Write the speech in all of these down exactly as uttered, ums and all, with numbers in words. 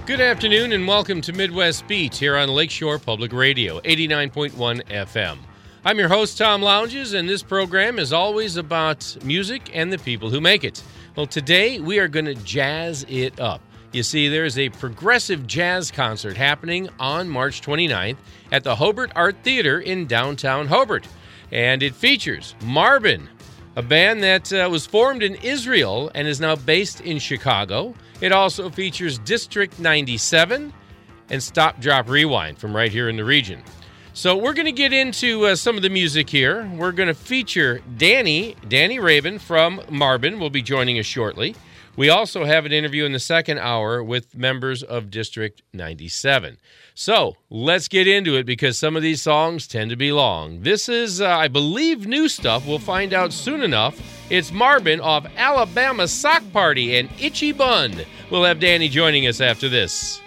Good afternoon and welcome to Midwest Beat here on Lakeshore Public Radio, eighty-nine point one F M. I'm your host, Tom Lounges, and this program is always about music and the people who make it. Well, today we are going to jazz it up. You see, there's a progressive jazz concert happening on March twenty-ninth at the Hobart Art Theater in downtown Hobart. And it features Marbin, a band that uh, was formed in Israel and is now based in Chicago. It also features District ninety-seven and Stop, Drop, Rewind from right here in the region. So we're going to get into uh, some of the music here. We're going to feature Danny, Danny Raven from Marbin will be joining us shortly. We also have an interview in the second hour with members of District ninety-seven. So let's get into it because some of these songs tend to be long. This is, uh, I believe, new stuff. We'll find out soon enough. It's Marbin off Alabama Sock Party and Itchy Bun. We'll have Danny joining us after this.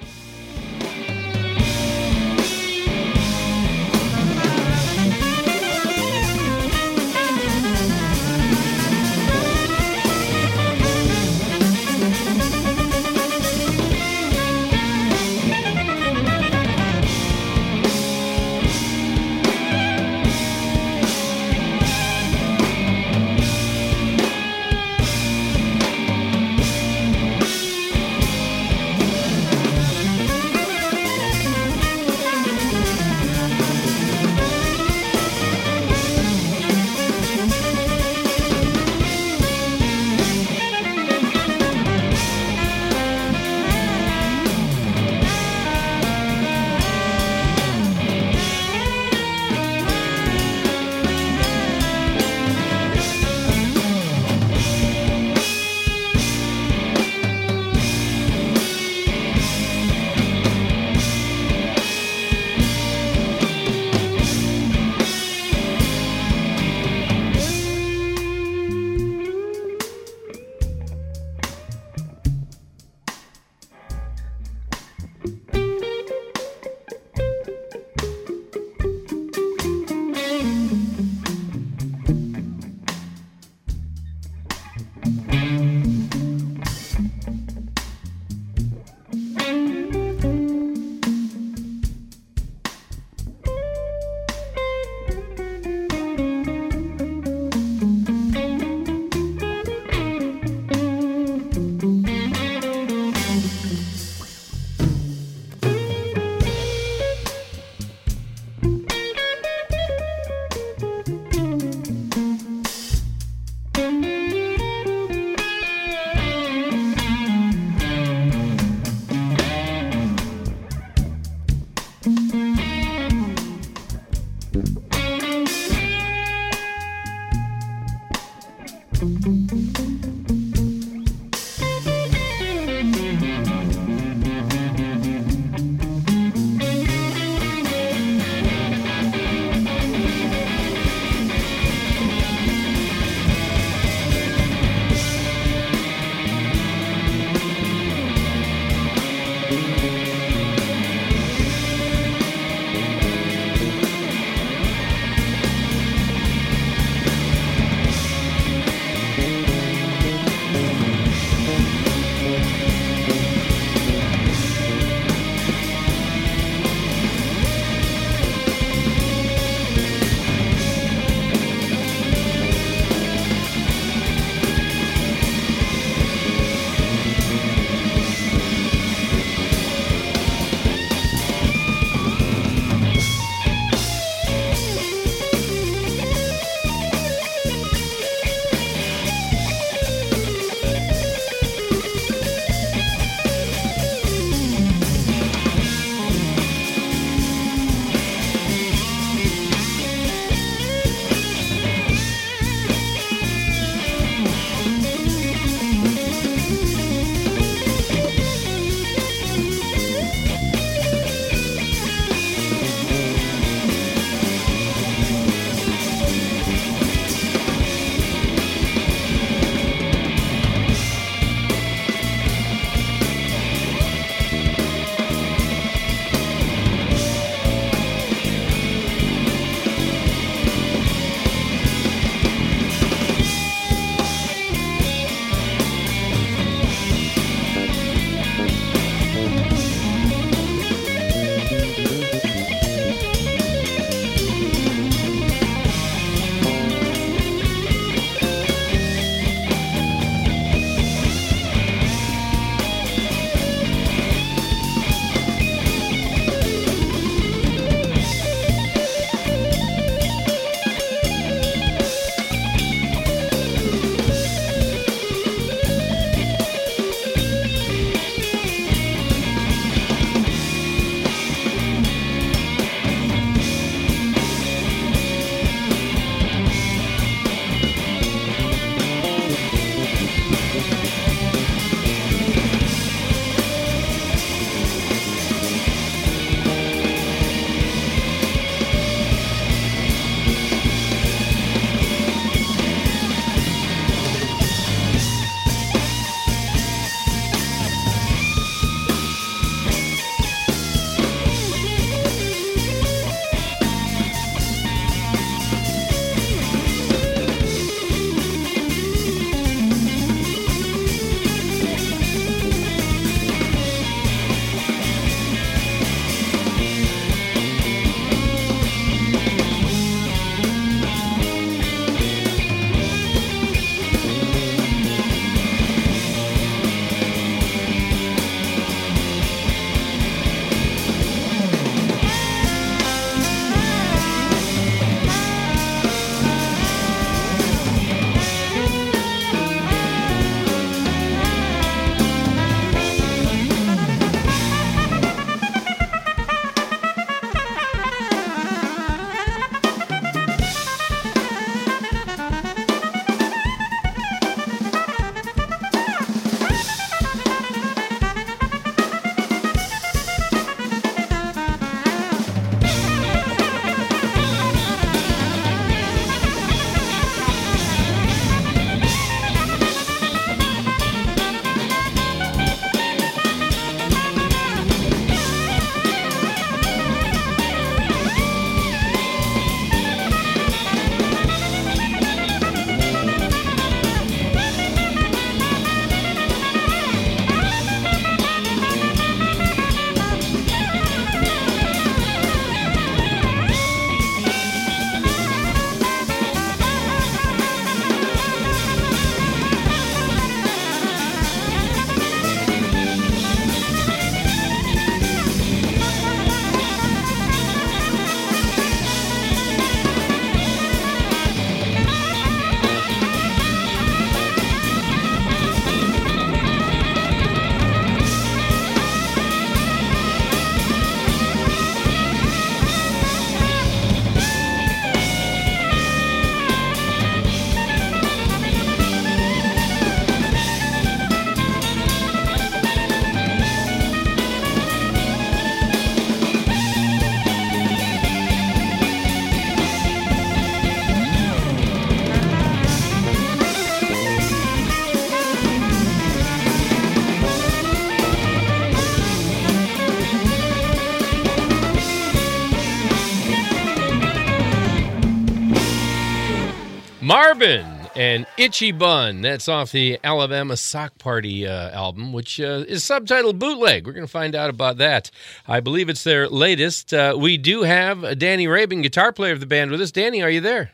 Marvin and Itchy Bun. That's off the Alabama Sock Party uh, album, which uh, is subtitled Bootleg. We're going to find out about that. I believe it's their latest. Uh, we do have Danny Rabin, guitar player of the band, with us. Danny, are you there?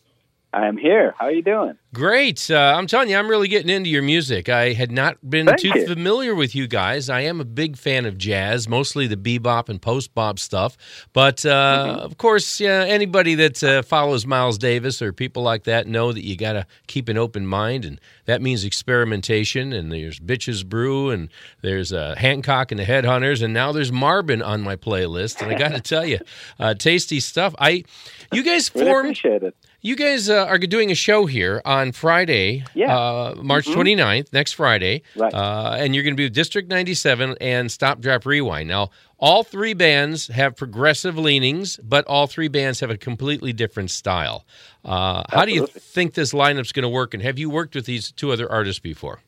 I'm here. How are you doing? Great. Uh, I'm telling you, I'm really getting into your music. I had not been Thank too you. familiar with you guys. I am a big fan of jazz, mostly the bebop and post-bop stuff. But, uh, Mm-hmm. of course, yeah, anybody that uh, follows Miles Davis or people like that know that you got to keep an open mind, and that means experimentation. And there's Bitches Brew, and there's uh, Hancock and the Headhunters, and now there's Marvin on my playlist. And I got to tell you, uh, tasty stuff. I, you guys Really formed... appreciate it. You guys uh, are doing a show here on Friday, Yeah. uh, March Mhm. twenty-ninth, next Friday. Right. Uh, and you're going to be with District ninety-seven and Stop, Drop, Rewind. Now, all three bands have progressive leanings, but all three bands have a completely different style. Uh, how do you Absolutely. think this lineup's going to work, and have you worked with these two other artists before?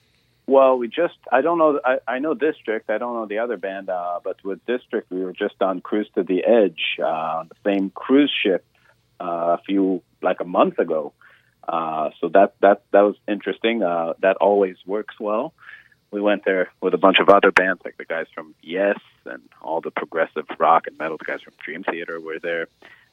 Well, we just, I don't know, I, I know District, I don't know the other band, uh, but with District, we were just on Cruise to the Edge, uh, on the same cruise ship uh, a few, like a month ago. Uh, so that, that, that was interesting. Uh, that always works well. We went there with a bunch of other bands, like the guys from Yes and all the progressive rock and metal. The guys from Dream Theater were there.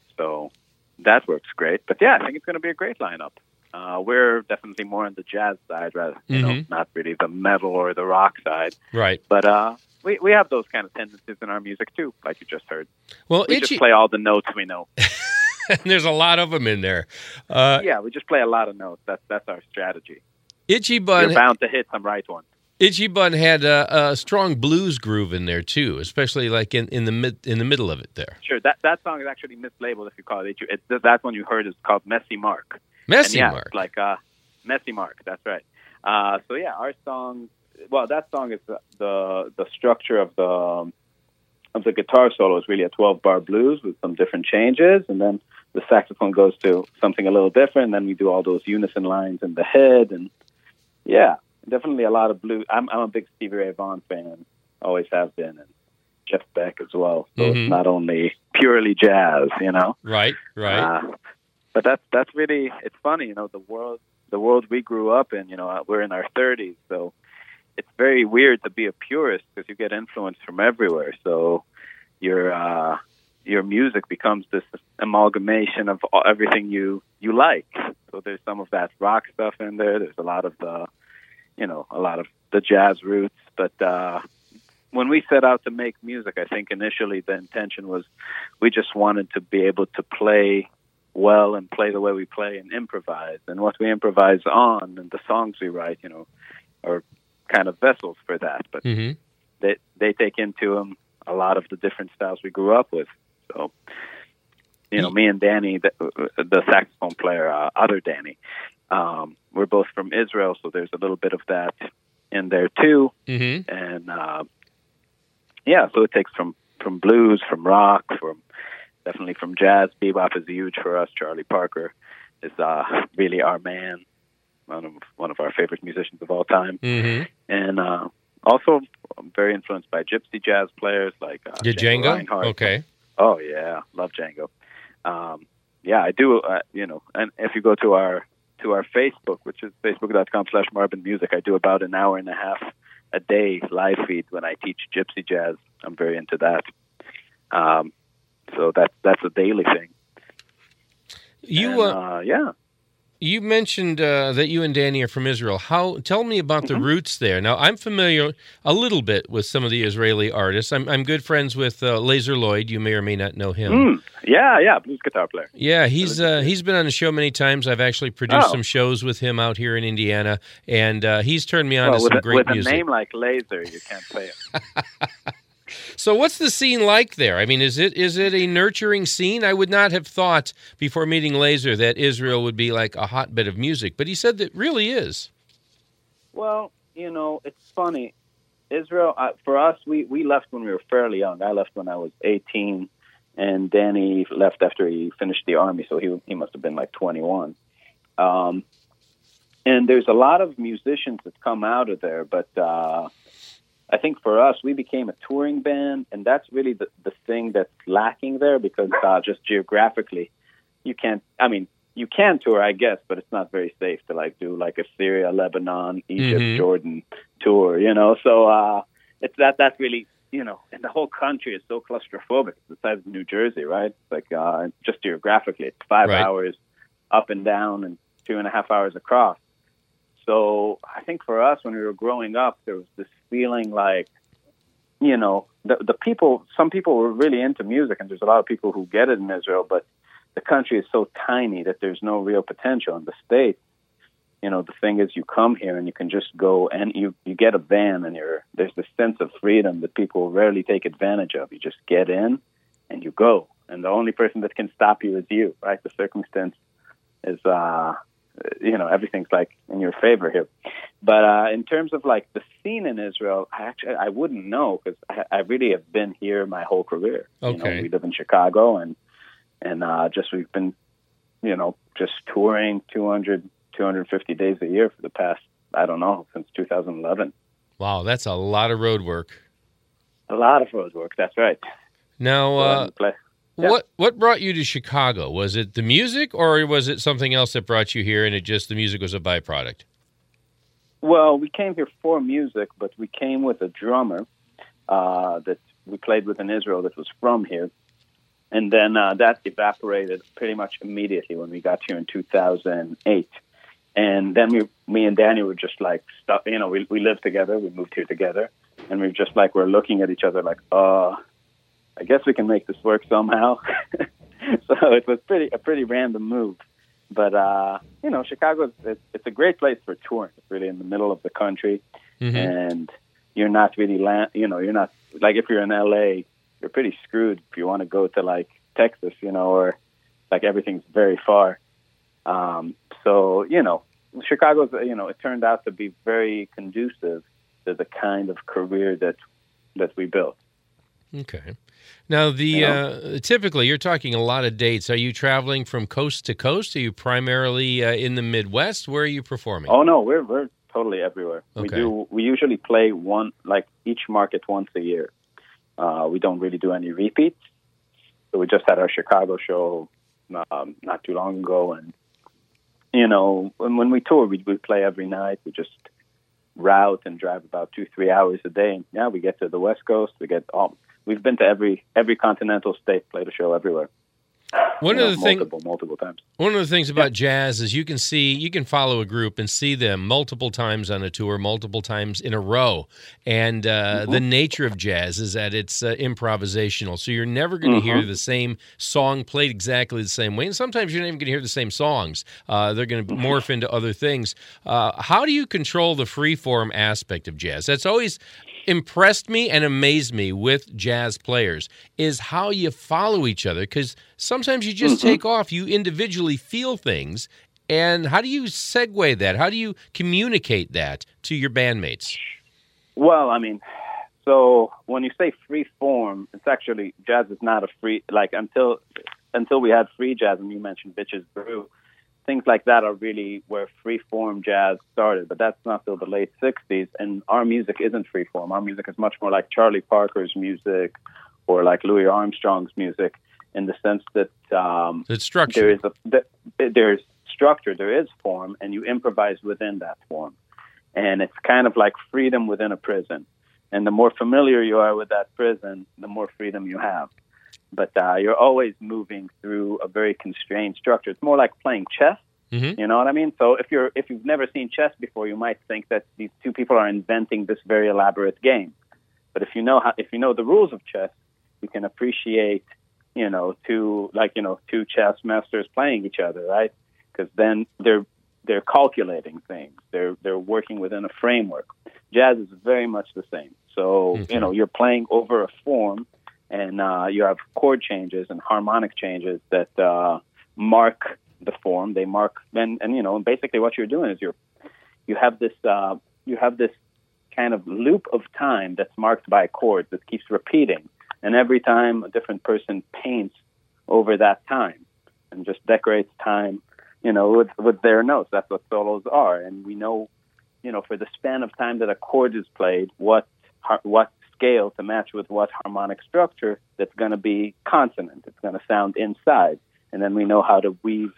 So that works great. But yeah, I think it's going to be a great lineup. Uh, we're definitely more on the jazz side, rather, you know, Mhm. not really the metal or the rock side. Right. But uh, we we have those kind of tendencies in our music too, like you just heard. Well, We Itchy, just play all the notes we know. there's a lot of them in there. Uh, Yeah, we just play a lot of notes. That's that's our strategy. Itchy You're Bun. bound to hit some right ones. Itchy Bun had a, a strong blues groove in there too, especially like in, in the mid in the middle of it there. Sure, that that song is actually mislabeled if you call it. it that one you heard is called Messy Mark. Messy and yeah, Mark. it's like uh, Messy Mark. That's right. Uh, so yeah, our song. Well, that song is the the, the structure of the um, of the guitar solo is really a twelve bar blues with some different changes, and then the saxophone goes to something a little different. And then we do all those unison lines in the head, and yeah, definitely a lot of blues. I'm I'm a big Stevie Ray Vaughan fan, always have been, and Jeff Beck as well. So Mhm. it's not only purely jazz, you know. Right, right. Uh, but that's that's really, it's funny, you know, the world the world we grew up in, you know, we're in our thirties, so it's very weird to be a purist because you get influence from everywhere. So your uh, your music becomes this amalgamation of all, everything you you like. So there's some of that rock stuff in there. There's a lot of the, you know, a lot of the jazz roots. But uh, when we set out to make music, I think initially the intention was we just wanted to be able to play well and play the way we play and improvise. And what we improvise on and the songs we write, you know, are kind of vessels for that. But hmm they they take into them a lot of the different styles we grew up with. So, you know, me and Danny, the, the saxophone player, uh, other Danny, um, we're both from Israel, so there's a little bit of that in there too. hmm And uh, yeah, so it takes from from blues, from rock, from definitely from jazz. Bebop is huge for us. Charlie Parker is uh, really our man, one of one of our favorite musicians of all time. hmm And uh, also, I'm very influenced by gypsy jazz players like uh, Yeah, Django? Reinhardt. Okay. Oh yeah, love Django. Um, yeah, I do. Uh, you know, and if you go to our to our Facebook, which is facebook dot com slash Marvin Music, I do about an hour and a half a day live feed when I teach gypsy jazz. I'm very into that. Um, so that's that's a daily thing. You And, uh, uh, yeah. you mentioned uh, that you and Danny are from Israel. How? Tell me about the roots there. Now, I'm familiar a little bit with some of the Israeli artists. I'm I'm good friends with uh, Lazer Lloyd. You may or may not know him. Mm, yeah, yeah, blues guitar player. Yeah, he's uh, he's been on the show many times. I've actually produced Oh. some shows with him out here in Indiana, and uh, he's turned me on Well, to with some a, great with music. a name like Laser, you can't play it. So, what's the scene like there? I mean, is it is it a nurturing scene? I would not have thought before meeting Lazer that Israel would be like a hotbed of music, but he said that really is. Well, you know, it's funny. Israel, uh, for us, we, we left when we were fairly young. I left when I was eighteen, and Danny left after he finished the Army, so he he must have been like twenty-one. Um, and there's a lot of musicians that come out of there, but uh, I think for us, we became a touring band, and that's really the, the thing that's lacking there because uh, just geographically, you can't, I mean, you can tour, I guess, but it's not very safe to like do like a Syria, Lebanon, Egypt, Mhm. Jordan tour, you know. So uh, it's that that's really, you know, and the whole country is so claustrophobic. It's the size of New Jersey, right? It's like uh, just geographically, it's five Right. hours up and down and two and a half hours across. So I think for us, when we were growing up, there was this feeling like, you know, the the people, some people were really into music, and there's a lot of people who get it in Israel, but the country is so tiny that there's no real potential. In the States, you know, the thing is, you come here and you can just go and you, you get a van, and you're, there's this sense of freedom that people rarely take advantage of. You just get in and you go, and the only person that can stop you is you, right? The circumstance is, uh, you know, everything's like in your favor here. But uh, in terms of like the scene in Israel, I actually I wouldn't know, because I, I really have been here my whole career. Okay. You know, we live in Chicago, and and uh, just we've been, you know, just touring two hundred, two hundred fifty days a year for the past, I don't know, since two thousand eleven. Wow, that's a lot of road work. A lot of road work. That's right. Now, uh, So, play. Yeah. what what brought you to Chicago? Was it the music, or was it something else that brought you here, and it just the music was a byproduct? Well, we came here for music, but we came with a drummer uh, that we played with in Israel that was from here. And then uh, that evaporated pretty much immediately when we got here in two thousand eight. And then we, me and Danny were just like, stuck, you know, we, we lived together, we moved here together, and we were just like, we're looking at each other like, uh, I guess we can make this work somehow. So it was pretty a pretty random move. But, uh, you know, Chicago, it's, it's a great place for touring. It's really in the middle of the country. Mm-hmm. And you're not really, land, you know, you're not, like if you're in L A, you're pretty screwed if you want to go to, like, Texas, you know, or, like, everything's very far. Um, so, you know, Chicago's, you know, it turned out to be very conducive to the kind of career that that we built. Okay. Now, the You know? uh, typically, you're talking a lot of dates. Are you traveling from coast to coast? Are you primarily uh, in the Midwest? Where are you performing? Oh, no, we're we're totally everywhere. We Okay. do. We usually play one, like, each market once a year. Uh, we don't really do any repeats. So we just had our Chicago show um, not too long ago, and you know, when, when we tour, we we play every night. We just route and drive about two, three hours a day. And yeah, we get to the West Coast. We get all. We've been to every every continental state, played a show everywhere. One You of know, the things, multiple, multiple times. one of the things about jazz is you can see, you can follow a group and see them multiple times on a tour, multiple times in a row. And uh, Mm-hmm. the nature of jazz is that it's uh, improvisational. So you're never going to Mm-hmm. hear the same song played exactly the same way. And sometimes you're not even going to hear the same songs. Uh, they're going to Mm-hmm. morph into other things. Uh, how do you control the free-form aspect of jazz? That's always impressed me and amazed me with jazz players is how you follow each other, because sometimes you just Mm-hmm. take off, you individually feel things, and how do you segue that? How do you communicate that to your bandmates? Well, I mean, so when you say free form, it's actually, jazz is not a free, like until until we had free jazz, and you mentioned Bitches Brew, things like that are really where free form jazz started, but that's not till the late sixties, and our music isn't free form. Our music is much more like Charlie Parker's music or like Louis Armstrong's music, in the sense that um, It's structure. there is a th- there's structure, there is form, and you improvise within that form. And it's kind of like freedom within a prison. And the more familiar you are with that prison, the more freedom you have. But uh, you're always moving through a very constrained structure. It's more like playing chess. Mm-hmm. You know what I mean? So if you're if you've never seen chess before, you might think that these two people are inventing this very elaborate game. But if you know how, if you know the rules of chess, you can appreciate, you know, two like you know two chess masters playing each other, right? Because then they're they're calculating things. They're they're working within a framework. Jazz is very much the same. So Okay. you know you're playing over a form, and uh, you have chord changes and harmonic changes that uh, mark the form. They mark and and you know basically what you're doing is you're you have this uh, you have this kind of loop of time that's marked by chords that keeps repeating, and every time a different person paints over that time and just decorates time, you know, with with their notes. That's what solos are, and we know, you know, for the span of time that a chord is played, what what scale to match with what harmonic structure that's going to be consonant. It's going to sound inside, and then we know how to weave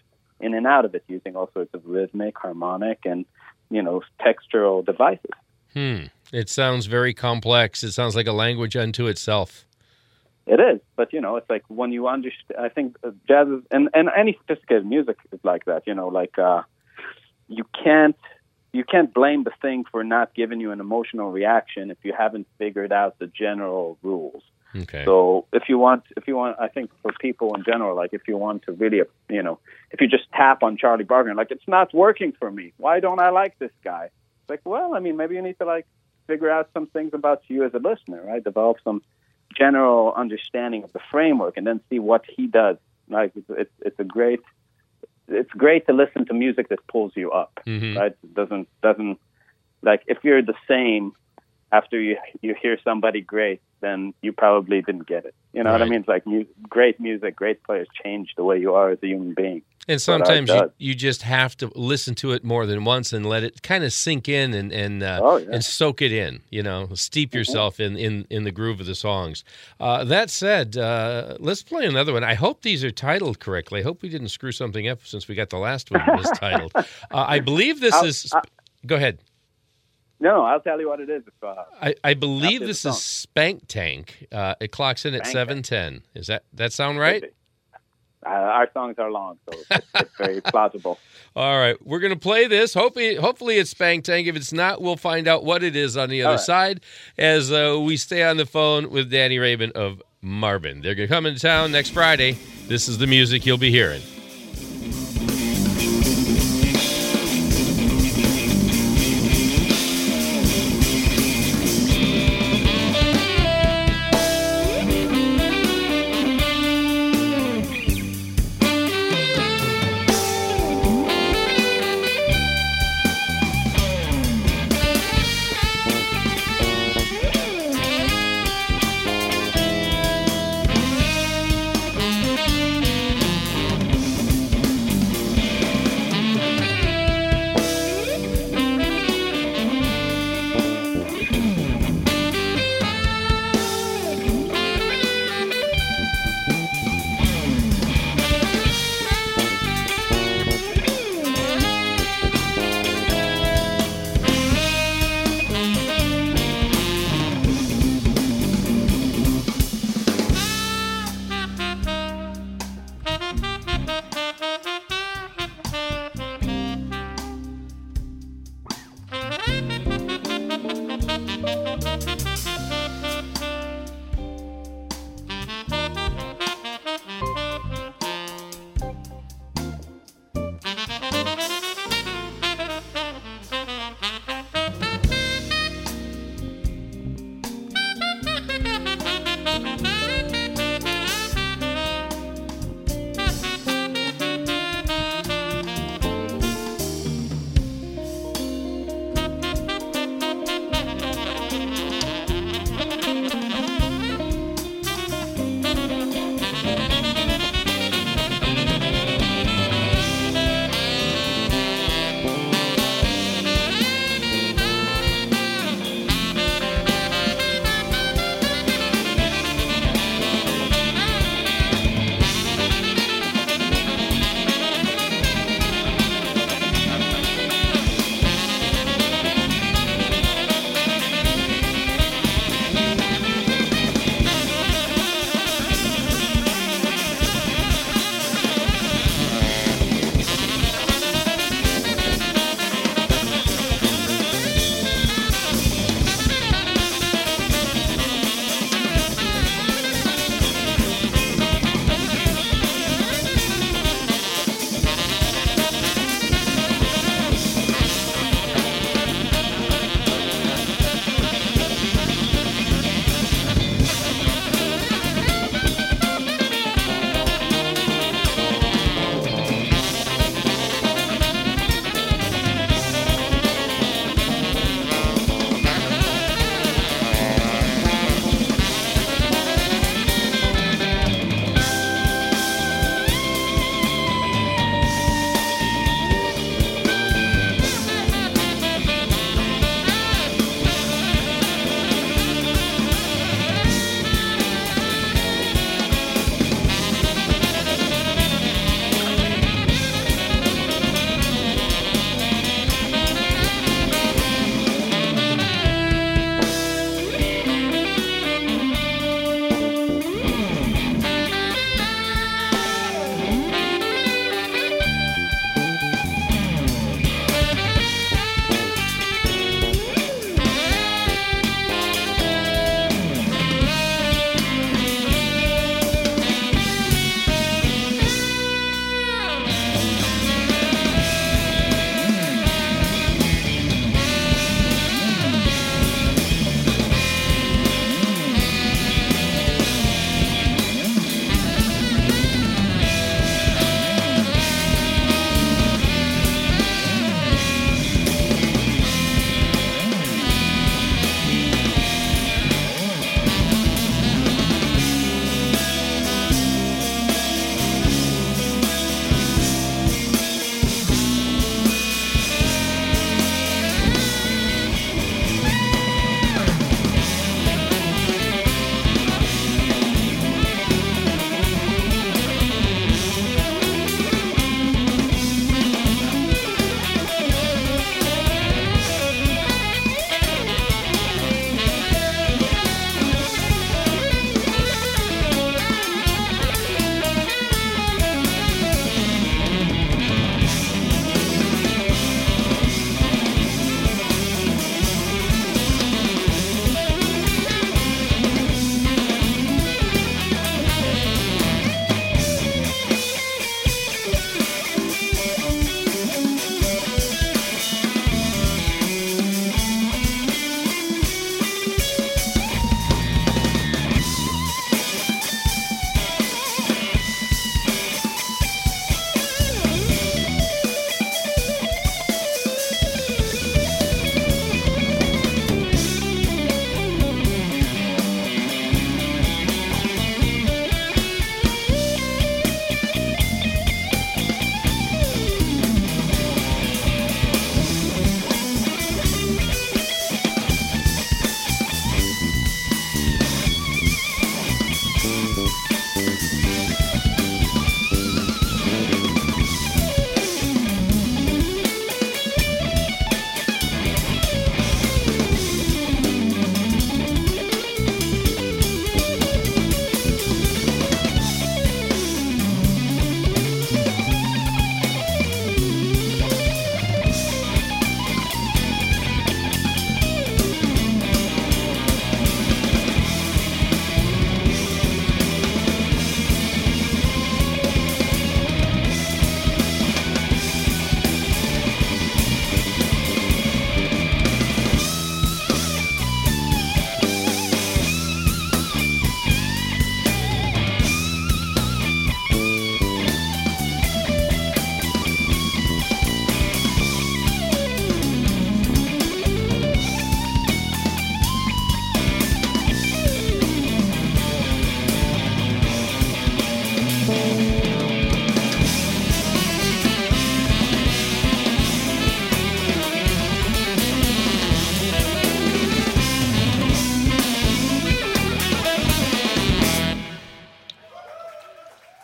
in and out of it using all sorts of rhythmic, harmonic, and, you know, textural devices. Hmm. It sounds very complex. It sounds like a language unto itself. It is, but, you know, it's like when you understand, I think jazz is, and, and any sophisticated music is like that, you know, like uh, you can't, you can't blame the thing for not giving you an emotional reaction if you haven't figured out the general rules. Okay. So if you want, if you want, I think for people in general, like if you want to really, you know, if you just tap on Charlie Barker, like it's not working for me. Why don't I like this guy? It's like, well, I mean, maybe you need to like figure out some things about you as a listener, right? Develop some general understanding of the framework, and then see what he does. Like it's it's, it's a great, it's great to listen to music that pulls you up, mm-hmm. right? It doesn't doesn't like if you're the same after you you hear somebody great, then you probably didn't get it. You know right. what I mean? It's like mu- great music, great players change the way you are as a human being. And sometimes you, you just have to listen to it more than once and let it kind of sink in and and uh, oh, yeah. and soak it in. You know, steep yourself mm-hmm. in, in, in the groove of the songs. Uh, that said, uh, let's play another one. I hope these are titled correctly. I hope we didn't screw something up since we got the last one mistitled. uh, I believe this I'll, is. I'll, go ahead. No, I'll tell you what it is. If, uh, I, I believe this is Spank Tank. Uh, it clocks in at seven ten. Is that that sound right? Uh, our songs are long, so it's, it's very plausible. All right, we're going to play this. Hopefully, hopefully it's Spank Tank. If it's not, we'll find out what it is on the other right. side as uh, we stay on the phone with Danny Rabin of Marvin. They're going to come into town next Friday. This is the music you'll be hearing.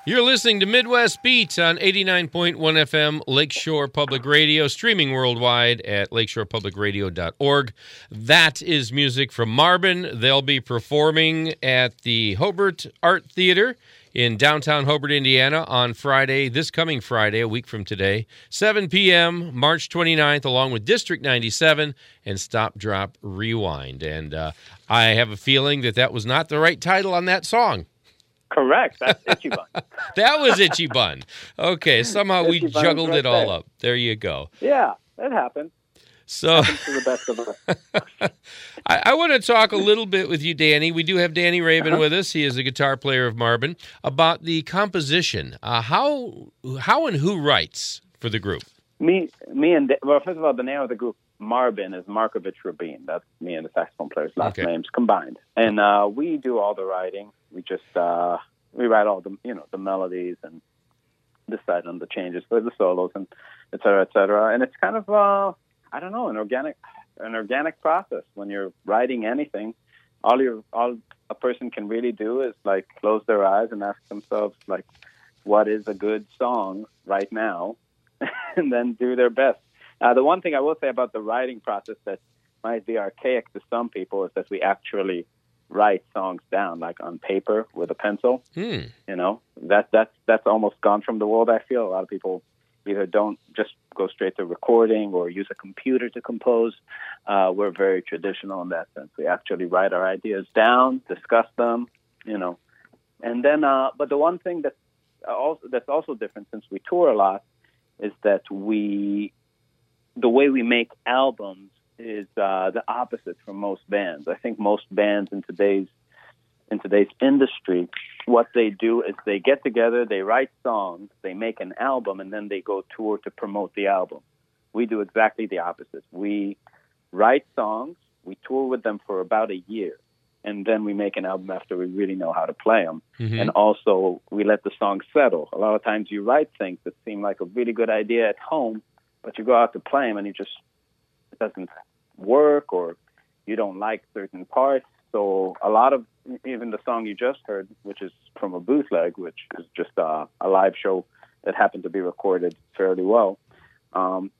You're listening to Midwest Beat on eighty-nine point one F M, Lakeshore Public Radio, streaming worldwide at lakeshore public radio dot org. That is music from Marbin. They'll be performing at the Hobart Art Theater in downtown Hobart, Indiana on Friday, this coming Friday, a week from today, seven p.m., March twenty-ninth, along with District ninety-seven and Stop, Drop, Rewind. And uh, I have a feeling that that was not the right title on that song. Correct. That's Itchy Bun. That was Itchy Bun. Okay, somehow we Itchy Bun juggled right it all there. up. There you go. Yeah, that happens. So Happens to the best of us. I, I want to talk a little bit with you, Danny. We do have Danny Rabin Uh-huh. with us. He is a guitar player of Marbin. About the composition. Uh, how how and who writes for the group? Me, me, and well, first of all, the name of the group Marbin is Markovich Rabin. That's me and the saxophone player's last Okay. names combined, and uh, we do all the writing. We just uh, we write all the you know the melodies and decide on the changes for the solos and et cetera, et cetera. And it's kind of uh, I don't know an organic an organic process when you're writing anything. All you all a person can really do is like close their eyes and ask themselves like, what is a good song right now? And then do their best. Uh, the one thing I will say about the writing process that might be archaic to some people is that we actually write songs down, like on paper with a pencil. Hmm. You know, that that's that's almost gone from the world. I feel a lot of people either don't just go straight to recording or use a computer to compose. Uh, we're very traditional in that sense. We actually write our ideas down, discuss them, you know, and then. Uh, but the one thing that's also that's also different since we tour a lot is that we, the way we make albums is uh, the opposite from most bands. I think most bands in today's in today's industry, what they do is they get together, they write songs, they make an album, and then they go tour to promote the album. We do exactly the opposite. We write songs, we tour with them for about a year, and then we make an album after we really know how to play them. Mhm. And also, we let the songs settle. A lot of times you write things that seem like a really good idea at home, but you go out to play them and you just, it doesn't work, or you don't like certain parts. So a lot of, even the song you just heard, which is from a bootleg, which is just uh, a live show that happened to be recorded fairly well, um,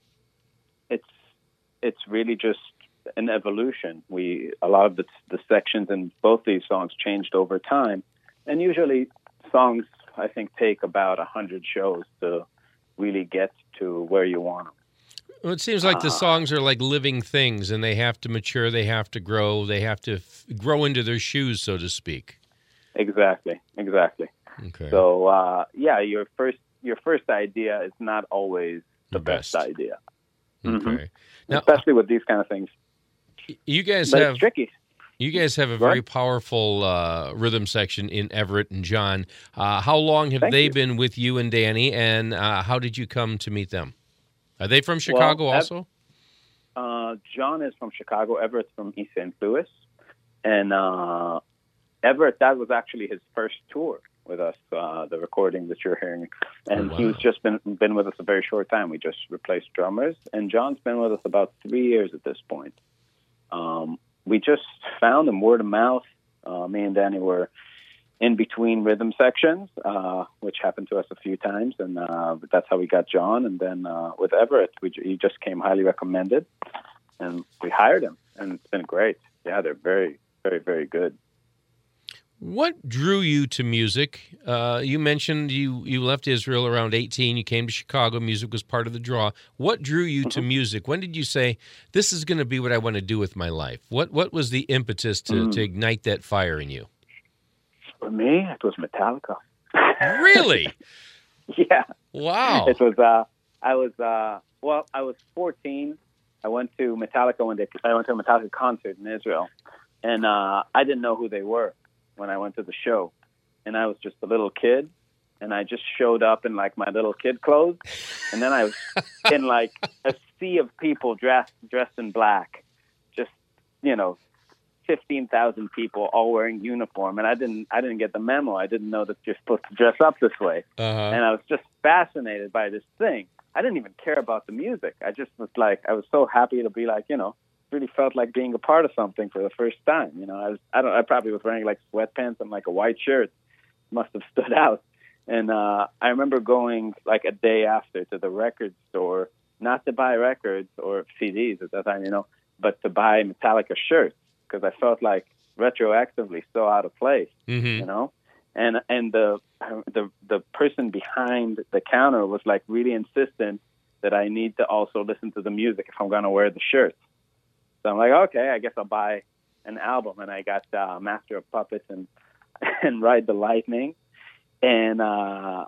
it's it's really just an evolution. We a lot of the, the sections in both these songs changed over time, and usually songs I think take about a hundred shows to really get to where you want them. Well, it seems like the Uh, songs are like living things, and they have to mature, they have to grow, they have to f- grow into their shoes, so to speak. Exactly, exactly. Okay. So uh, yeah, your first your first idea is not always the, The best. best. idea, okay. Mhm. Now, especially with these kind of things. you guys But have it's tricky. you guys have a Go very ahead. powerful uh, rhythm section in Everett and John. Uh, how long have Thank they you. been with you and Danny, and uh, how did you come to meet them? Are they from Chicago Well, Ev- also? Uh, John is from Chicago. Everett's from East Saint Louis, and uh, Everett, that was actually his first tour with us. Uh, the recording that you're hearing, and Oh, he was wow. just been been with us a very short time. We just replaced drummers, and John's been with us about three years at this point. Um, we just found him word of mouth. Uh, me and Danny were in between rhythm sections, uh, which happened to us a few times, and uh, that's how we got John. And then uh, with Everett, we, he just came highly recommended, and we hired him, and it's been great. Yeah, they're very, very, very good. What drew you to music? Uh, you mentioned you, you left Israel around eighteen. You came to Chicago. Music was part of the draw. What drew you to music? When did you say, this is going to be what I want to do with my life? What what was the impetus to, Mm. to ignite that fire in you? For me, it was Metallica. Really? Yeah. Wow. It was. Uh, I was. Uh, well, I was fourteen. I went to Metallica one day. I went to a Metallica concert in Israel, and uh, I didn't know who they were when I went to the show, and I was just a little kid, and I just showed up in like my little kid clothes, and then I was in like a sea of people dressed dressed in black, just you know, fifteen thousand people all wearing uniform, and I didn't I didn't get the memo. I didn't know that you're supposed to dress up this way. Uh-huh. And I was just fascinated by this thing. I didn't even care about the music. I just was like, I was so happy to be like, you know, really felt like being a part of something for the first time. You know, I was, I don't, I probably was wearing like sweatpants and like a white shirt. Must have stood out. And uh, I remember going like a day after to the record store, not to buy records or C Ds at that time, you know, but to buy Metallica shirts because I felt like retroactively so out of place, mm-hmm. you know. And and the the the person behind the counter was like really insistent that I need to also listen to the music if I'm going to wear the shirts. So I'm like, okay, I guess I'll buy an album, and I got uh, Master of Puppets and and Ride the Lightning, and uh,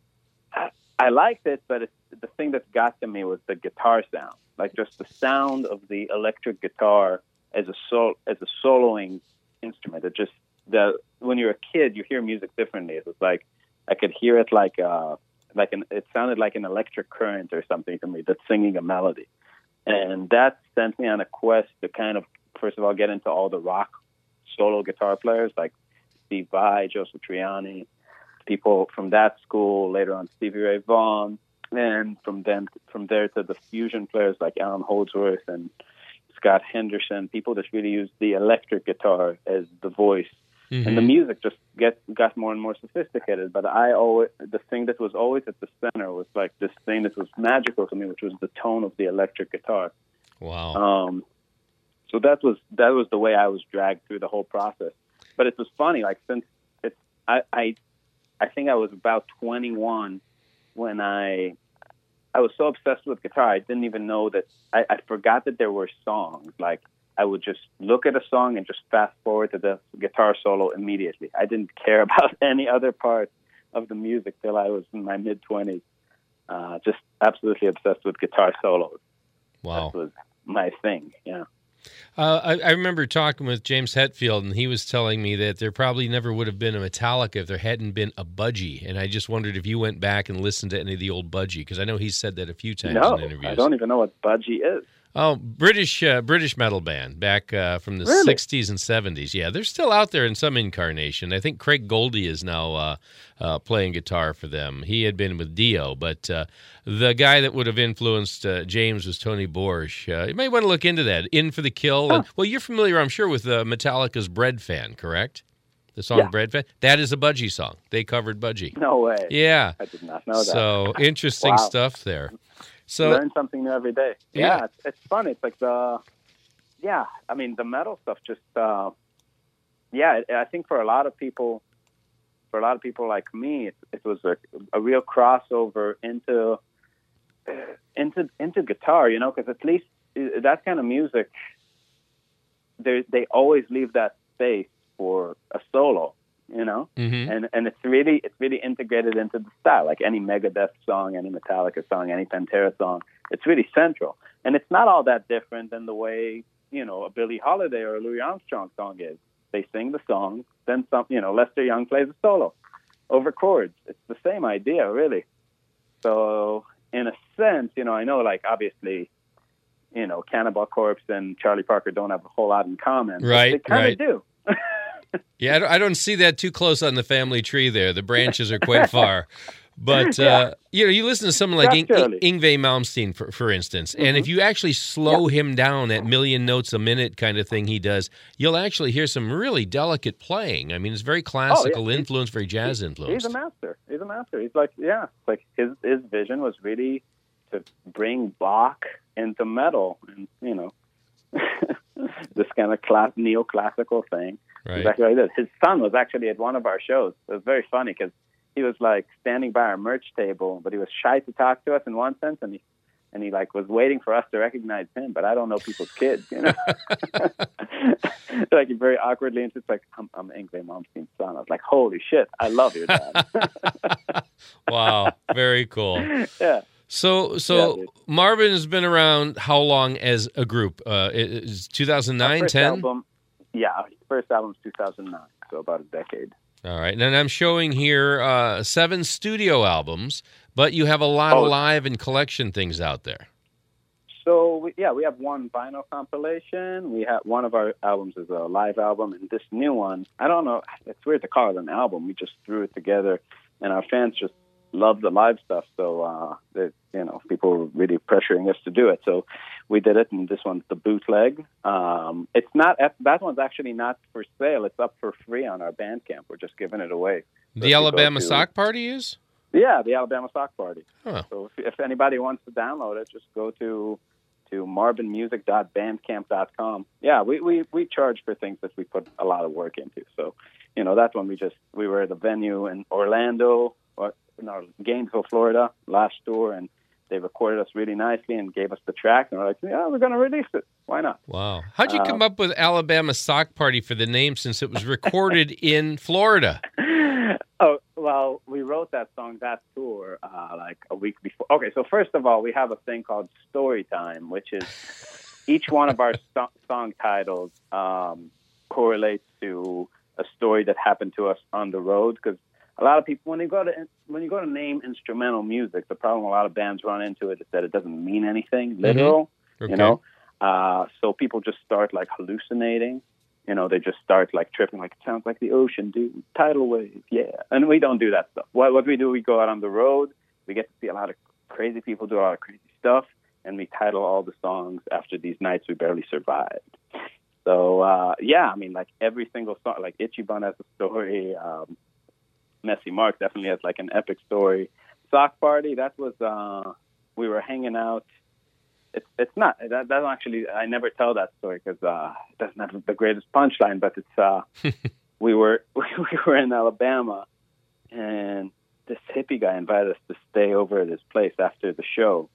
I, I liked it, but it's, the thing that got to me was the guitar sound, like just the sound of the electric guitar as a sol- as a soloing instrument. It just the when you're a kid, you hear music differently. It was like I could hear it like uh like an it sounded like an electric current or something to me that's singing a melody, and that sent me on a quest to kind of first of all get into all the rock solo guitar players like Steve Vai, Joe Satriani, people from that school. Later on, Stevie Ray Vaughan, and from then from there to the fusion players like Alan Holdsworth and Scott Henderson. People that really use the electric guitar as the voice. Mm-hmm. And the music just get got more and more sophisticated. But I always the thing that was always at the center was like this thing that was magical to me, which was the tone of the electric guitar. Wow. Um, so that was that was the way I was dragged through the whole process. But it was funny, like since it's I I, I think I was about twenty-one when I I was so obsessed with guitar I didn't even know that I, I forgot that there were songs. Like I would just look at a song and just fast forward to the guitar solo immediately. I didn't care about any other part of the music till I was in my mid-twenties. Uh, just absolutely obsessed with guitar solos. Wow. That was my thing, yeah. Uh, I, I remember talking with James Hetfield, and he was telling me that there probably never would have been a Metallica if there hadn't been a Budgie. And I just wondered if you went back and listened to any of the old Budgie, because I know he's said that a few times no, in interviews. I don't even know what Budgie is. Oh, British uh, British metal band back uh, from the really? sixties and seventies. Yeah, they're still out there in some incarnation. I think Craig Goldie is now uh, uh, playing guitar for them. He had been with Dio, but uh, the guy that would have influenced uh, James was Tony Borsch. Uh, you may want to look into that. In for the Kill. Huh. And, well, you're familiar, I'm sure, with uh, Metallica's Bread Fan, correct? The song yeah. Bread Fan? That is a Budgie song. They covered Budgie. No way. Yeah. I did not know that. So interesting wow. stuff there. So learn something new every day. Yeah, yeah. It's, it's fun. It's like the, yeah. I mean, the metal stuff just, uh, yeah. I think for a lot of people, for a lot of people like me, it, it was a, a real crossover into, into into guitar. You know, because at least that kind of music, they they always leave that space for a solo. You know, mm-hmm. and and it's really it's really integrated into the style. Like any Megadeth song, any Metallica song, any Pantera song, it's really central. And it's not all that different than the way you know a Billie Holiday or a Louis Armstrong song is. They sing the song, then some. You know, Lester Young plays a solo over chords. It's the same idea, really. So in a sense, you know, I know like obviously, you know, Cannibal Corpse and Charlie Parker don't have a whole lot in common. Right, but they kind of right. do. Yeah, I don't, I don't see that too close on the family tree there. The branches are quite far. But, yeah. uh, you know, you listen to someone like In- Surely. In- Yngwie Malmsteen, for, for instance, Mm-hmm. and if you actually slow yeah. him down, that million notes a minute kind of thing he does, you'll actually hear some really delicate playing. I mean, it's very classical oh, yeah. influence, very jazz he, influence. He's a master. He's a master. He's like, yeah, like his, his vision was really to bring Bach into metal and, you know, this kind of class, neoclassical thing. Right. Exactly like this. His son was actually at one of our shows. It was very funny because he was like standing by our merch table, but he was shy to talk to us in one sense, and he and he like was waiting for us to recognize him. But I don't know people's kids, you know. Like he very awkwardly, and it's like I'm, I'm Yngwie Malmsteen's son. I was like, holy shit, I love your dad. Wow, very cool. Yeah. So, so Yeah, Marvin has been around how long as a group? Uh, is two thousand nine, ten? Album, yeah, his first album was two thousand nine, so about a decade. All right, and I'm showing here uh, seven studio albums, but you have a lot Oh. of live and collection things out there. So, we, yeah, we have one vinyl compilation. We have one of our albums is a live album, and this new one, I don't know, it's weird to call it an album. We just threw it together, and our fans just love the live stuff. So, uh, that, you know, people were really pressuring us to do it. So we did it, and this one's the bootleg. Um, it's not, that one's actually not for sale. It's up for free on our Bandcamp. We're just giving it away. So the Alabama to, Sock Party is? Yeah, the Alabama Sock Party. Huh. So if, if anybody wants to download it, just go to to marvin music dot bandcamp dot com. Yeah, we, we, we charge for things that we put a lot of work into. So, you know, that one we just, we were at a venue in Orlando, or no, Gainesville, Florida, last tour, and they recorded us really nicely and gave us the track, and we're like, yeah, we're going to release it. Why not? Wow. How'd you Uh, come up with Alabama Sock Party for the name, since it was recorded in Florida? Oh, well, we wrote that song, that tour, uh, like a week before. Okay, so first of all, we have a thing called Story Time, which is each one of our so- song titles um, correlates to a story that happened to us on the road. Because a lot of people, when you go to when you go to name instrumental music, the problem a lot of bands run into it is that it doesn't mean anything literal. Okay. You know, uh, so people just start like hallucinating. You know, they just start like tripping, like, it sounds like the ocean, dude. Tidal wave, yeah. And we don't do that stuff. What, what we do, we go out on the road. We get to see a lot of crazy people do a lot of crazy stuff, and we title all the songs after these nights we barely survived. So, uh, yeah, I mean, like every single song, like Itchy Bun has a story. Um, Messy Mark definitely has like an epic story. Sock Party, that was, uh, we were hanging out. It's it's not that that actually I never tell that story because uh, it doesn't have the greatest punchline. But it's uh, we were we were in Alabama, and this hippie guy invited us to stay over at his place after the show,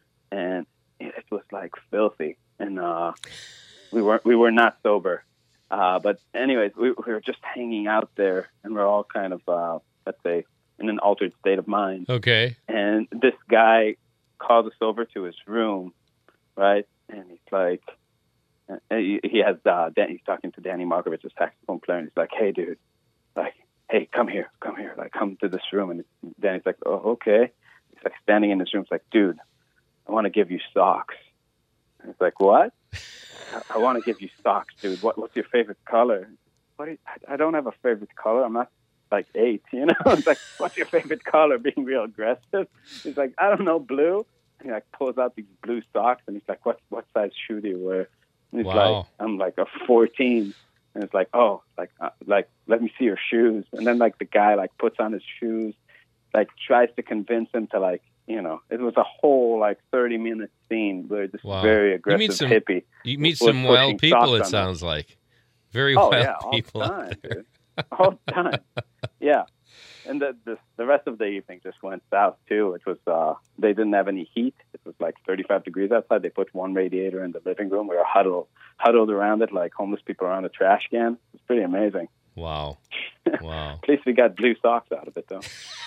and it was like filthy, and uh, we were we were not sober. Uh, but anyways, we, we were just hanging out there, and we're all kind of uh, let's say in an altered state of mind. Okay. And this guy called us over to his room. Right, and he's like, uh, he, he has, uh, Dan, he's talking to Danny Markovich, his saxophone player, and he's like, hey, dude, like, hey, come here, come here, like, come to this room. And Danny's like, oh, okay. He's like standing in this room. He's like, dude, I want to give you socks. And he's like, what? I, I want to give you socks, dude. What, what's your favorite color? What? You, I, I don't have a favorite color. I'm not like eight, you know? It's like, what's your favorite color? Being real aggressive. He's like, I don't know, blue. And he like pulls out these blue socks, and he's like, "What what size shoe do you wear?" And he's Wow. like, "I'm like a fourteen." And it's like, "Oh, like uh, like let me see your shoes." And then like the guy like puts on his shoes, like tries to convince him to like, you know, it was a whole like thirty minute scene where this Wow. very aggressive You meet some, hippie. You meet was some wild pushing people, socks it on sounds them. like. Very Oh wild yeah, all people. the out time, there. dude. All the time. Yeah. And the, the the rest of the evening just went south too. It was uh, they didn't have any heat. It was like thirty-five degrees outside. They put one radiator in the living room. We were huddled huddled around it like homeless people around a trash can. It was pretty amazing. Wow. Wow. At least we got blue socks out of it though.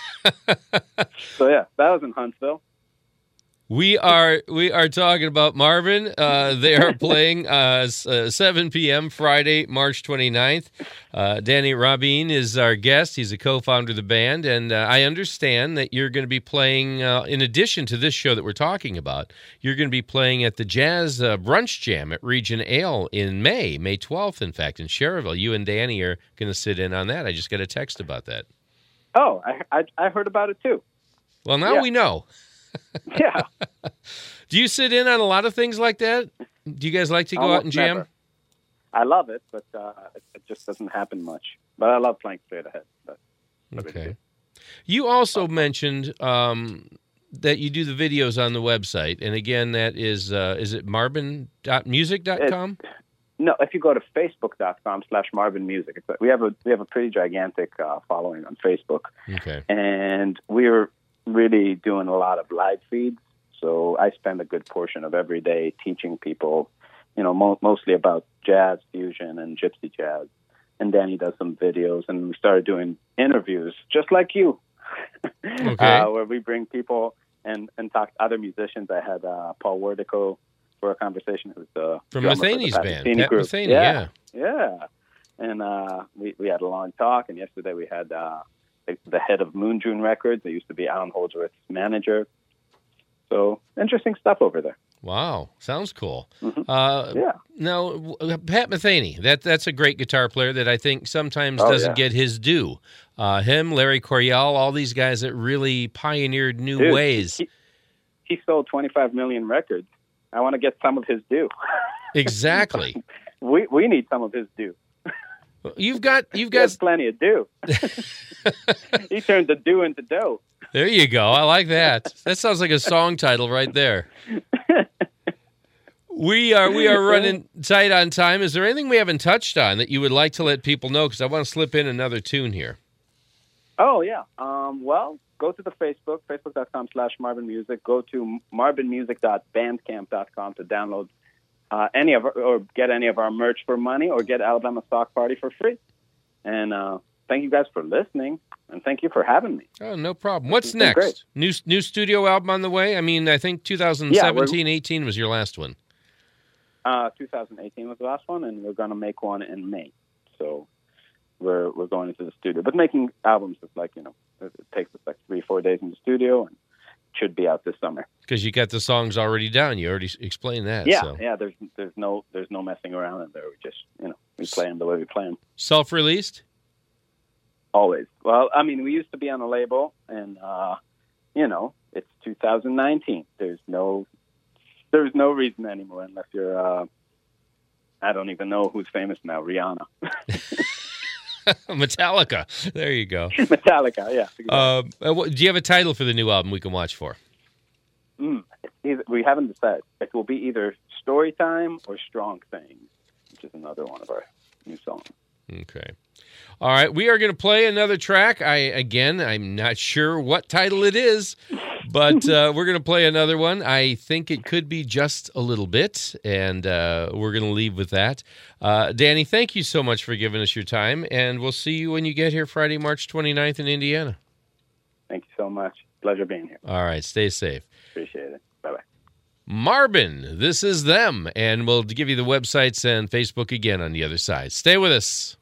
So yeah, that was in Huntsville. We are we are talking about Marvin. Uh, they are playing uh, s- uh, seven p.m. Friday, March twenty-ninth. Uh, Danny Rabin is our guest. He's a co-founder of the band, and uh, I understand that you're going to be playing, uh, in addition to this show that we're talking about, you're going to be playing at the Jazz uh, Brunch Jam at Region Ale in May, May twelfth, in fact, in Cherville. You and Danny are going to sit in on that. I just got a text about that. Oh, I I, I heard about it too. Well, now Yeah. we know. Yeah. Do you sit in on a lot of things like that? Do you guys like to go Almost out and jam? never. I love it, but uh, it, it just doesn't happen much. But I love playing straight ahead. But Okay. You also mentioned um, that you do the videos on the website, and again, that is uh, is it marvin dot music dot com? No, if you go to facebook.com slash Marvin Music, it's a, we have a we have a pretty gigantic uh, following on Facebook, Okay. and we're really doing a lot of live feeds. So I spend a good portion of every day teaching people, you know, mo- mostly about jazz, fusion, and gypsy jazz. And Danny does some videos, and we started doing interviews, just like you, Okay. uh, where we bring people and, and talk to other musicians. I had uh, Paul Werdico for a conversation, who's the From drummer for the Matheny's Pat band, Metheny Pat group. Metheny, yeah, yeah. yeah. And uh, we we had a long talk. And yesterday we had uh, the, the head of Moon June Records. They used to be Alan Holdsworth's manager. So interesting stuff over there. Wow, sounds cool. Mm-hmm. Uh, yeah. Now, Pat Metheny, that that's a great guitar player that I think sometimes Oh, doesn't yeah. get his due. Uh, him, Larry Coryell, all these guys that really pioneered new Dude, ways. He, he sold twenty-five million records. I want to get some of his due. Exactly. we we need some of his due. You've got you've He has got plenty of due. He turned the due into dough. There you go. I like that. That sounds like a song title right there. We are we are running tight on time. Is there anything we haven't touched on that you would like to let people know? Because I want to slip in another tune here. Oh, yeah. Um, well, go to the Facebook, facebook.com slash Marvin Music. Go to marvin music dot bandcamp dot com to download uh, any of our, or get any of our merch for money, or get Alabama Stock Party for free. And uh, thank you guys for listening, and thank you for having me. Oh, no problem. What's It's been next? great. New new studio album on the way? I mean, I think twenty seventeen eighteen was your last one. Uh, twenty eighteen was the last one, and we're going to make one in May. So we're we're going into the studio. But making albums is like, you know, it, it takes us like three, four days in the studio, and should be out this summer. Because you got the songs already down. You already explained that. Yeah, so. yeah. There's there's no there's no messing around in there. We just, you know, we play them the way we play them. Self-released? Always. Well, I mean, we used to be on a label, and uh, you know, it's two thousand nineteen. There's no there's no reason anymore unless you're. Uh, I don't even know who's famous now. Rihanna. Metallica. There you go. Metallica. Yeah. Exactly. Uh, what- do you have a title for the new album we can watch for? Mm, it's either, we haven't decided. It will be either Story Time or Strong Things, which is another one of our new songs. Okay. All right. We are going to play another track. I Again, I'm not sure what title it is, but uh, we're going to play another one. I think it could be Just a Little Bit, and uh, we're going to leave with that. Uh, Danny, thank you so much for giving us your time, and we'll see you when you get here Friday, March twenty-ninth in Indiana. Thank you so much. Pleasure being here. All right. Stay safe. Appreciate it. Bye-bye. Marvin, this is them, and we'll give you the websites and Facebook again on the other side. Stay with us.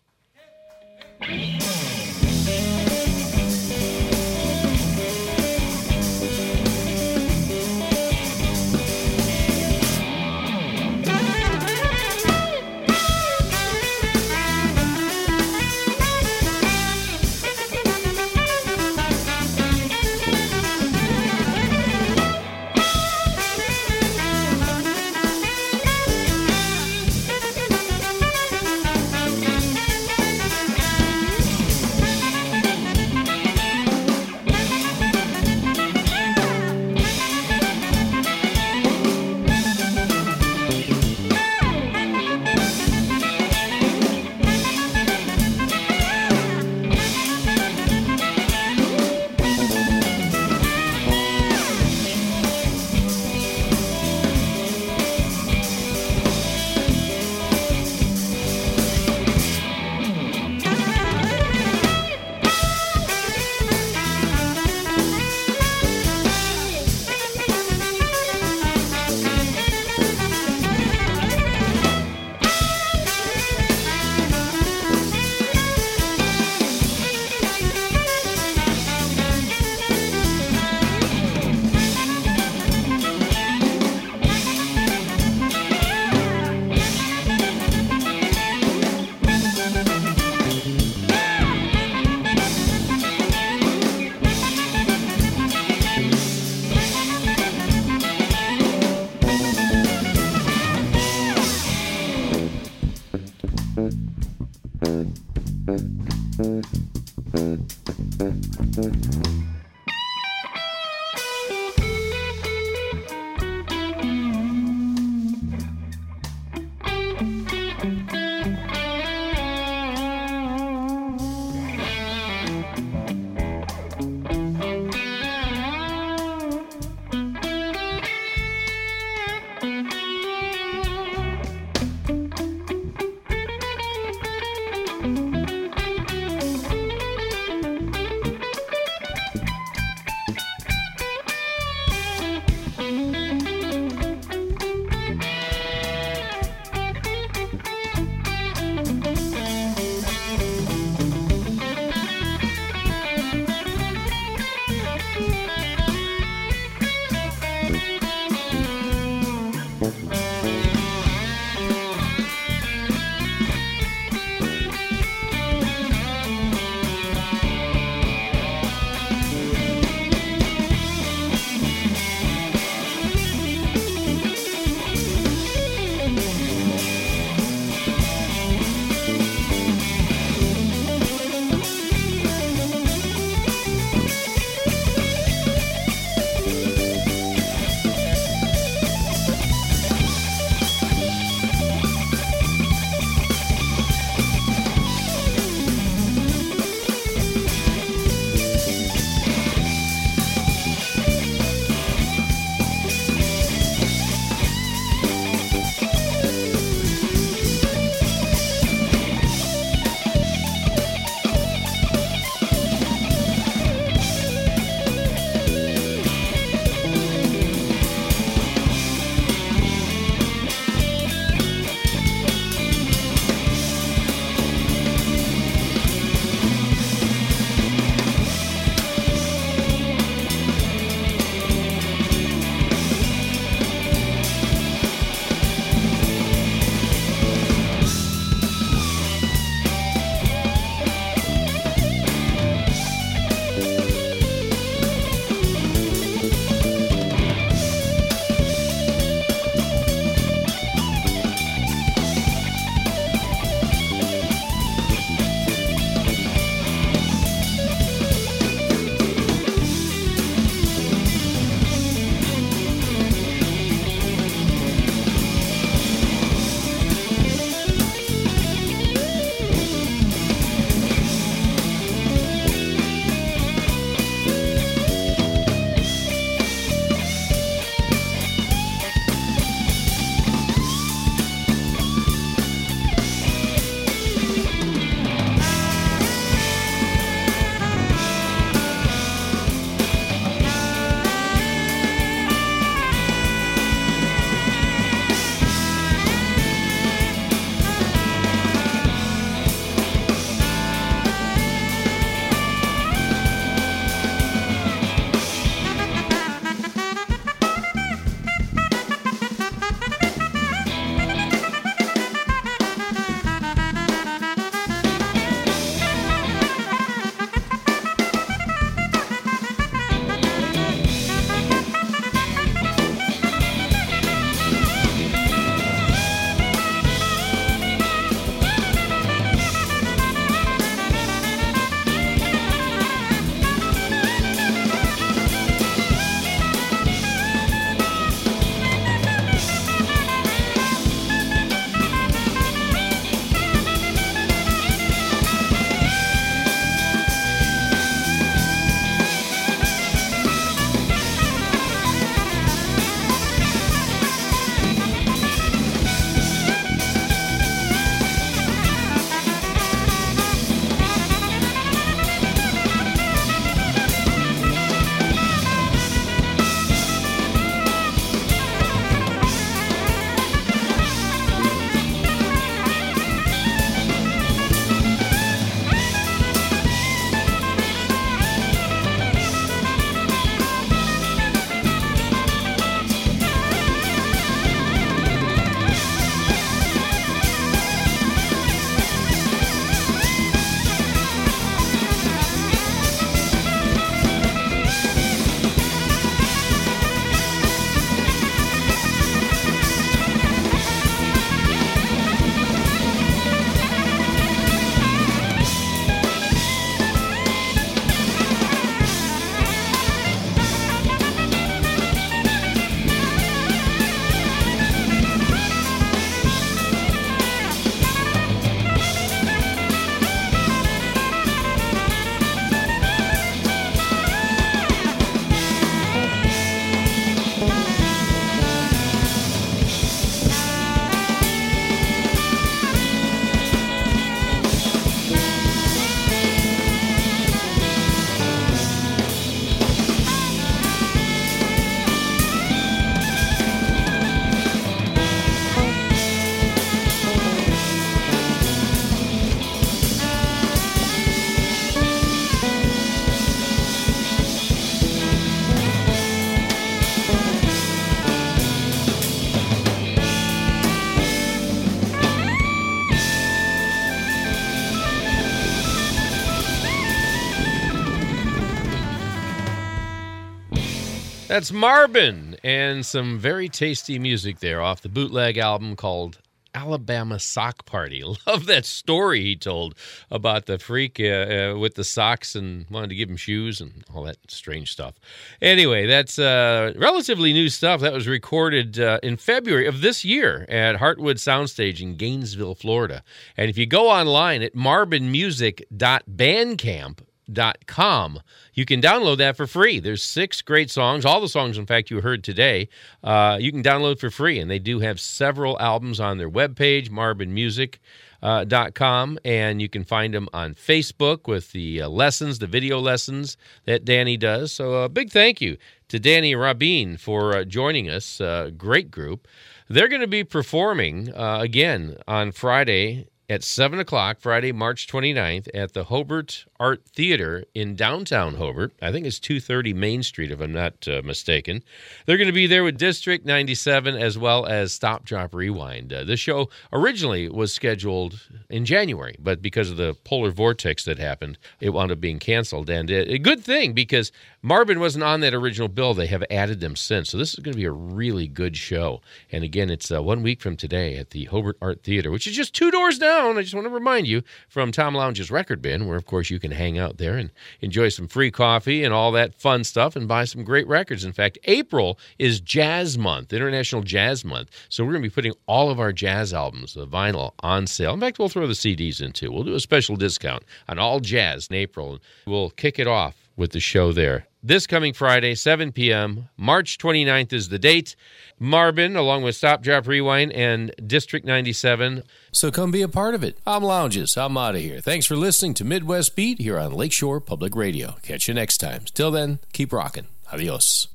That's Marbin, and some very tasty music there off the bootleg album called Alabama Sock Party. Love that story he told about the freak uh, uh, with the socks and wanted to give him shoes and all that strange stuff. Anyway, that's uh, relatively new stuff. That was recorded uh, in February of this year at Heartwood Soundstage in Gainesville, Florida. And if you go online at marbin music dot bandcamp dot com, you can download that for free. There's six great songs. All the songs, in fact, you heard today, uh, you can download for free. And they do have several albums on their webpage, marbin music dot com, and you can find them on Facebook with the uh, lessons, the video lessons that Danny does. So a big thank you to Danny Rabin for uh, joining us. Uh, great group. They're going to be performing uh, again on Friday at seven o'clock, Friday, March twenty-ninth, at the Hobart Art Theater in downtown Hobart. I think it's two thirty Main Street, if I'm not uh, mistaken. They're going to be there with District ninety-seven as well as Stop, Drop, Rewind. Uh, this show originally was scheduled in January, but because of the polar vortex that happened, it wound up being canceled. And uh, a good thing, because Marbin wasn't on that original bill. They have added them since. So this is going to be a really good show. And again, it's uh, one week from today at the Hobart Art Theater, which is just two doors down. I just want to remind you from Tom Lounge's Record Bin, where, of course, you can hang out there and enjoy some free coffee and all that fun stuff and buy some great records. In fact, April is Jazz Month, International Jazz Month. So we're going to be putting all of our jazz albums, the vinyl, on sale. In fact, we'll throw the C Ds in, too. We'll do a special discount on all jazz in April. We'll kick it off with the show there. This coming Friday, seven p.m., March twenty-ninth is the date. Marbin, along with Stop, Drop, Rewind, and District ninety-seven. So come be a part of it. I'm Lounges. I'm out of here. Thanks for listening to Midwest Beat here on Lakeshore Public Radio. Catch you next time. Till then, keep rocking. Adios.